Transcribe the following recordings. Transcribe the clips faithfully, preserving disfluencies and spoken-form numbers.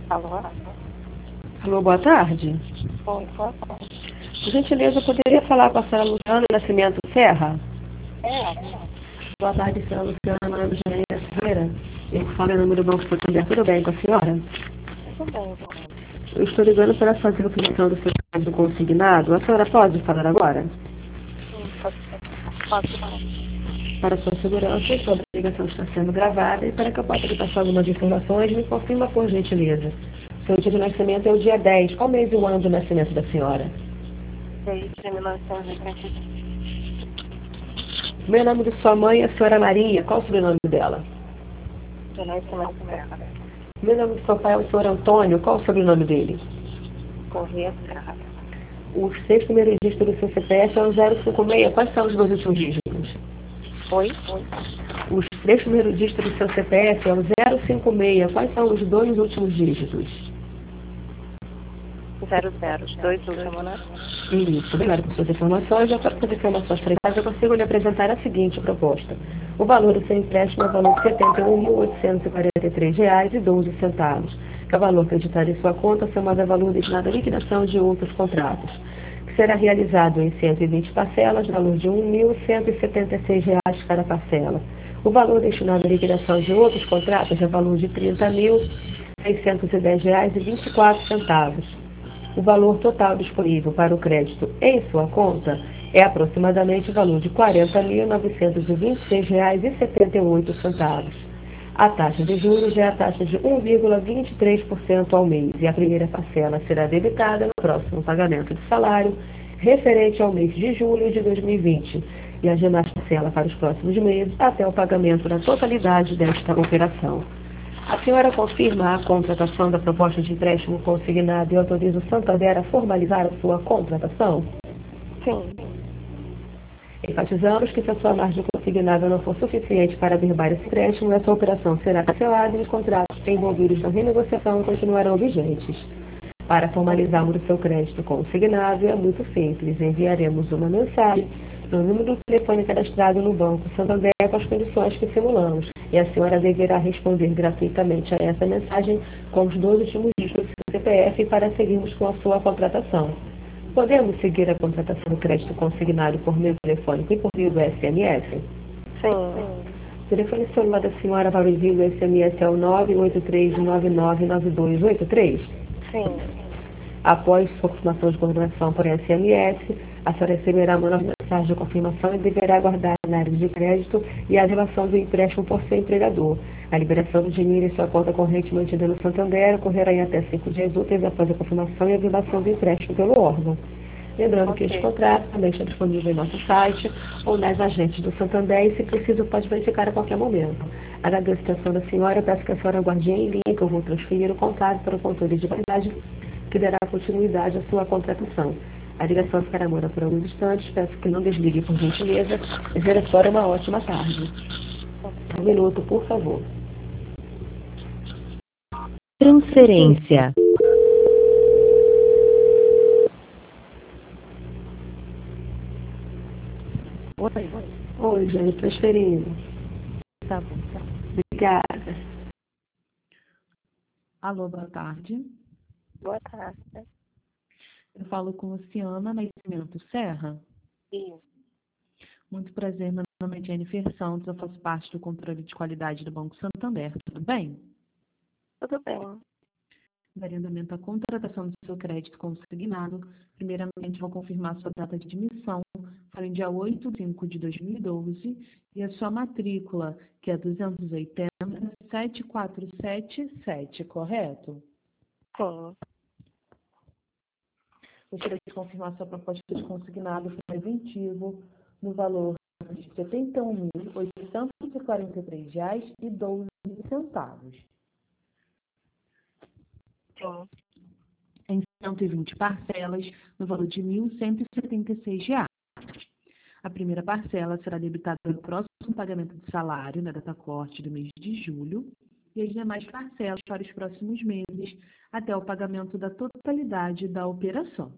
Alô? Alô, boa tarde. Oi, boa tarde. Por gentileza, eu poderia falar com a senhora Luciana Nascimento Serra? É, Boa tarde, senhora Luciana. Meu nome é Janaína Ferreira. Eu falo em nome do Banco Santander. Tudo bem com a senhora? tudo bem, Bruno. Eu estou ligando para fazer a operação do seu crédito consignado. A senhora pode falar agora? Sim, posso, posso sim. Para sua segurança, sua ligação está sendo gravada e para que eu possa lhe passar algumas informações, me confirma por gentileza. Seu dia de nascimento é o dia dez. Qual mês e o ano do nascimento da senhora? Desde mil novecentos e trinta e cinco. Meu nome de sua mãe é a senhora Maria. Qual o sobrenome dela? De nascimento Serra. Meu nome de seu pai é o senhor Antônio. Qual o sobrenome dele? Corrêa Serra. O sexto primeiro dígito do seu C P F é o zero cinco seis. Quais são os dois últimos dígitos? Oi? Os três primeiros dígitos do seu C P F é o zero cinco seis. Quais são os dois últimos dígitos? Zero zero. Dois últimos, né? Isso, obrigado por suas informações. Já para as informações tratadas, eu consigo lhe apresentar a seguinte proposta. O valor do seu empréstimo é o valor de setenta e um mil oitocentos e quarenta e três reais e doze centavos, que é o valor acreditado em sua conta, somado ao valor destinado à liquidação de outros contratos, que será realizado em cento e vinte parcelas, valor de um mil cento e setenta e seis reais cada parcela. O valor destinado à liquidação de outros contratos é o valor de trinta mil seiscentos e dez reais e vinte e quatro centavos. O valor total disponível para o crédito em sua conta é aproximadamente o valor de quarenta mil novecentos e vinte e seis reais e setenta e oito centavos. A taxa de juros é a taxa de um vírgula vinte e três por cento ao mês e a primeira parcela será debitada no próximo pagamento de salário referente ao mês de julho de dois mil e vinte e a demais parcela para os próximos meses até o pagamento da totalidade desta operação. A senhora confirma a contratação da proposta de empréstimo consignado e autoriza o Santander a formalizar a sua contratação? Sim. Enfatizamos que se a sua margem consignada não for suficiente para averbar esse empréstimo, essa operação será cancelada e os contratos envolvidos na renegociação continuarão vigentes. Para formalizarmos o seu crédito consignado é muito simples. Enviaremos uma mensagem no número do telefone cadastrado no Banco Santander com as condições que simulamos. E a senhora deverá responder gratuitamente a essa mensagem com os dois últimos dígitos do seu C P F para seguirmos com a sua contratação. Podemos seguir a contratação do crédito consignado por meio telefônico e por meio do S M S? Sim. O telefone celular da senhora para o envio do S M S é o nove oito três nove nove nove dois oito três? Sim. Após sua confirmação de contratação por S M S, a senhora receberá uma nova mensagem de confirmação e deverá aguardar a análise de crédito e a relação do empréstimo por seu empregador. A liberação do dinheiro em sua conta corrente mantida no Santander ocorrerá em até cinco dias úteis após a confirmação e a aprovação do empréstimo pelo órgão. Lembrando que este Ok. contrato também está disponível em nosso site ou nas agentes do Santander e, se preciso, pode verificar a qualquer momento. Agradeço a atenção da senhora e peço que a senhora aguarde em linha que eu vou transferir o contato para o controle de qualidade que dará continuidade à sua contratação. A ligação ficará muda por alguns instantes. Peço que não desligue, por gentileza. Desejo a senhora uma ótima tarde. Um minuto, por favor. Transferência. Oi, oi, Jane, transferindo. Tá bom. Obrigada. Alô, boa tarde. Boa tarde. Eu falo com Luciana Nascimento Serra. Isso. Muito prazer, meu nome é Jennifer Santos, eu faço parte do controle de qualidade do Banco Santander. Tudo bem? Tudo bem. Daria andamento à contratação do seu crédito consignado. Primeiramente, vou confirmar sua data de emissão, para o dia oito de cinco de dois mil e doze, e a sua matrícula, que é duzentos e oitenta, sete quatro sete sete, correto? Sim. Gostaria de confirmar sua proposta de consignado preventivo no valor de setenta e um mil oitocentos e quarenta e três reais e doze centavos. Sim. Em cento e vinte parcelas, no valor de mil cento e setenta e seis reais. A primeira parcela será debitada no próximo pagamento de salário, na data corte do mês de julho, e as demais parcelas para os próximos meses, até o pagamento da totalidade da operação.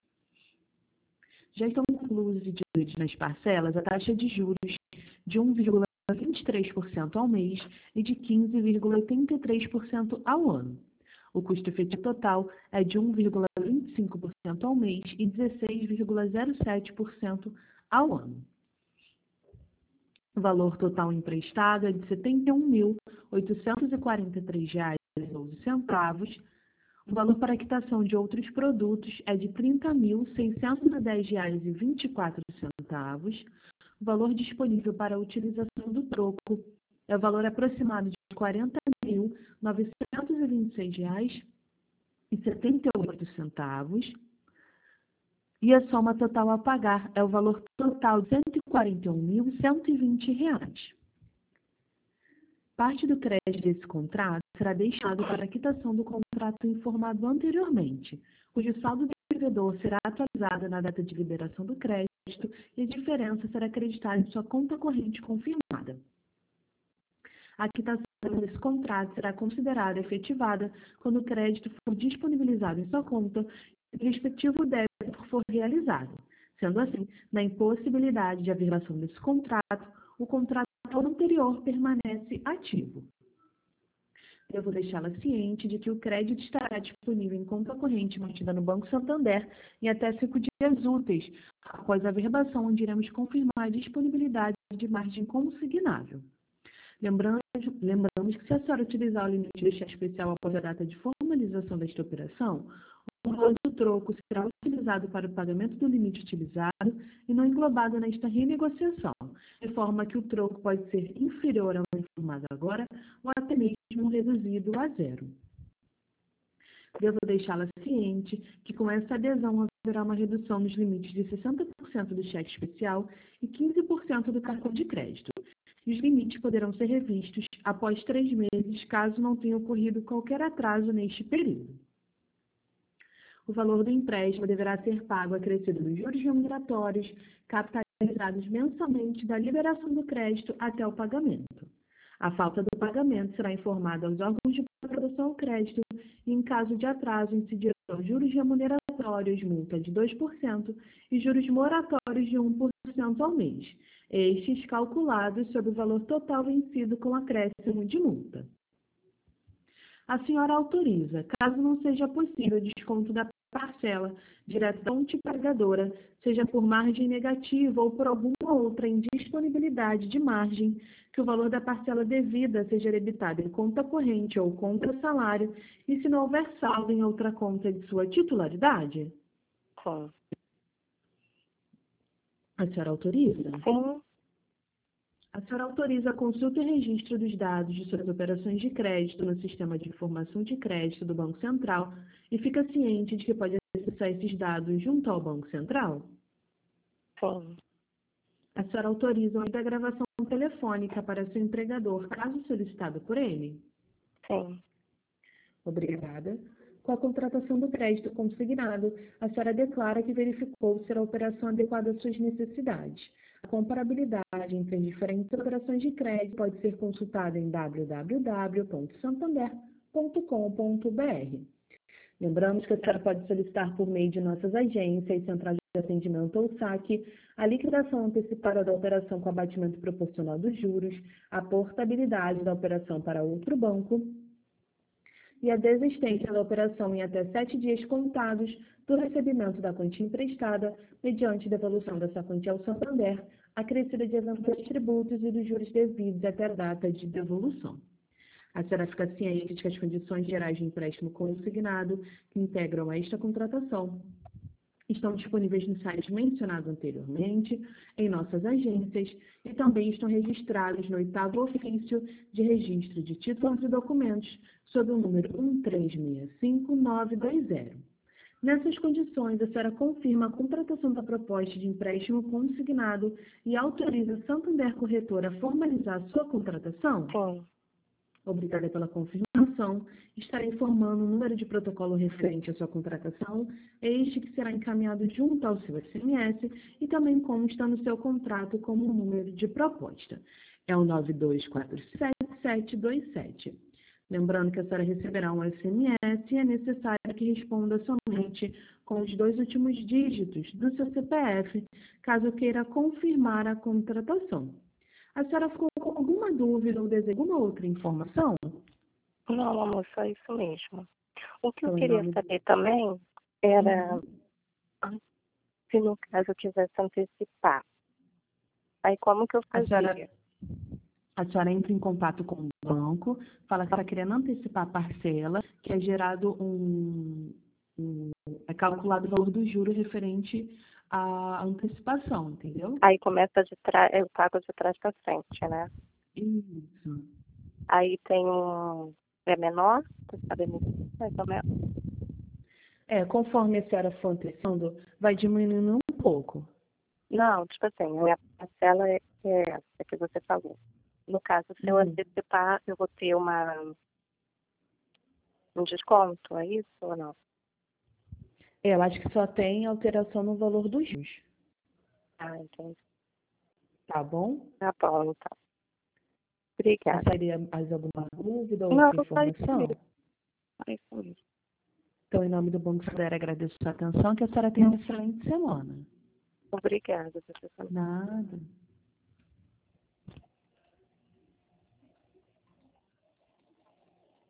Já estão inclusos e diluídos nas parcelas a taxa de juros de um vírgula vinte e três por cento ao mês e de quinze vírgula oitenta e três por cento ao ano. O custo efetivo total é de um vírgula vinte e cinco por cento ao mês e dezesseis vírgula zero sete por cento ao ano. O valor total emprestado é de setenta e um mil, oitocentos e quarenta e três reais e doze centavos. O valor para quitação de outros produtos é de trinta mil, seiscentos e dez reais e vinte e quatro centavos. O valor disponível para a utilização do troco é o valor aproximado de quarenta mil, novecentos e vinte e seis reais e setenta e oito centavos. E a soma total a pagar é o valor total de cento e quarenta e um mil, cento e vinte reais. Parte do crédito desse contrato será destinado para a quitação do contrato informado anteriormente, cujo saldo do devedor será atualizado na data de liberação do crédito e a diferença será acreditada em sua conta corrente confirmada. A quitação desse contrato será considerada efetivada quando o crédito for disponibilizado em sua conta e o respectivo débito for realizado. Sendo assim, na impossibilidade de averbação desse contrato, o contrato anterior permanece ativo. Devo deixá-la ciente de que o crédito estará disponível em conta corrente mantida no Banco Santander em até cinco dias úteis, após a averbação, onde iremos confirmar a disponibilidade de margem consignável. Lembramos, lembramos que se a senhora utilizar o limite de cheque especial após a data de formalização desta operação, o valor do troco será utilizado para o pagamento do limite utilizado e não englobado nesta renegociação, de forma que o troco pode ser inferior ao informado agora ou até mesmo reduzido a zero. Devo deixá-la ciente que com essa adesão haverá uma redução nos limites de sessenta por cento do cheque especial e quinze por cento do cartão de crédito. E os limites poderão ser revistos após três meses, caso não tenha ocorrido qualquer atraso neste período. O valor do empréstimo deverá ser pago acrescido dos juros remuneratórios, capitalizados mensalmente da liberação do crédito até o pagamento. A falta do pagamento será informada aos órgãos de proteção ao crédito e, em caso de atraso, incidirão juros remuneratórios, multa de dois por cento e juros moratórios de um por cento ao mês, estes calculados sobre o valor total vencido com acréscimo de multa. A senhora autoriza, caso não seja possível o desconto da parcela direta da fonte pagadora, seja por margem negativa ou por alguma outra indisponibilidade de margem, que o valor da parcela devida seja debitado em conta corrente ou conta salário e se não houver saldo em outra conta de sua titularidade? Sim. A senhora autoriza? Sim. A senhora autoriza a consulta e registro dos dados de suas operações de crédito no Sistema de Informação de Crédito do Banco Central e fica ciente de que pode acessar esses dados junto ao Banco Central? Sim. A senhora autoriza a gravação telefônica para seu empregador, caso solicitado por ele? Sim. Obrigada. Com a contratação do crédito consignado, a senhora declara que verificou ser a operação adequada às suas necessidades. A comparabilidade entre as diferentes operações de crédito pode ser consultada em w w w ponto santander ponto com ponto b r. Lembramos que a senhora pode solicitar por meio de nossas agências, centrais de atendimento ou saque, a liquidação antecipada da operação com abatimento proporcional dos juros, a portabilidade da operação para outro banco e a desistência da operação em até sete dias contados do recebimento da quantia emprestada, mediante devolução dessa quantia ao Santander, acrescida de eventuais tributos e dos juros devidos até a data de devolução. A senhora fica ciente de que as condições gerais de empréstimo consignado que integram esta contratação estão disponíveis no site mencionado anteriormente, em nossas agências, e também estão registrados no oitavo ofício de registro de títulos e documentos, sob o número um três seis cinco nove dois zero. Nessas condições, a senhora confirma a contratação da proposta de empréstimo consignado e autoriza a Santander Corretora a formalizar a sua contratação? Sim. Obrigada pela confirmação. Estarei informando o número de protocolo referente à sua contratação, este que será encaminhado junto ao seu S M S e também consta no seu contrato como número de proposta. É o nove dois quatro sete sete dois sete. Lembrando que a senhora receberá um S M S e é necessário que responda somente com os dois últimos dígitos do seu C P F, caso queira confirmar a contratação. A senhora ficou com alguma dúvida ou deseja alguma outra informação? Não, amor, só isso mesmo. O que eu Então, em queria nome... saber também era Uhum. se no caso eu quisesse antecipar. Aí como que eu A senhora, fazia? a senhora entra em contato com o banco, fala que está querendo antecipar a parcela, que é gerado um, um- é calculado o valor do juro referente à antecipação, entendeu? Aí começa de trás, eu pago de trás para frente, né? Isso. Aí tem um. É menor? Você sabe me dizer? Mais ou menos. É, conforme a senhora for antecipando, vai diminuindo um pouco. Não, tipo assim, a minha parcela é, é essa que você falou. No caso, se eu Uhum. antecipar, eu vou ter uma, um desconto, é isso ou não? É, eu acho que só tem alteração no valor dos juros, Ah, entendi. tá bom? Tá bom, então. A Obrigada. senhora teria mais alguma dúvida ou Não, outra só isso informação? mesmo. Só isso mesmo. Então, em nome do Banco Santander, agradeço a sua atenção, que a senhora tenha uma excelente semana. Obrigada, professora. Nada.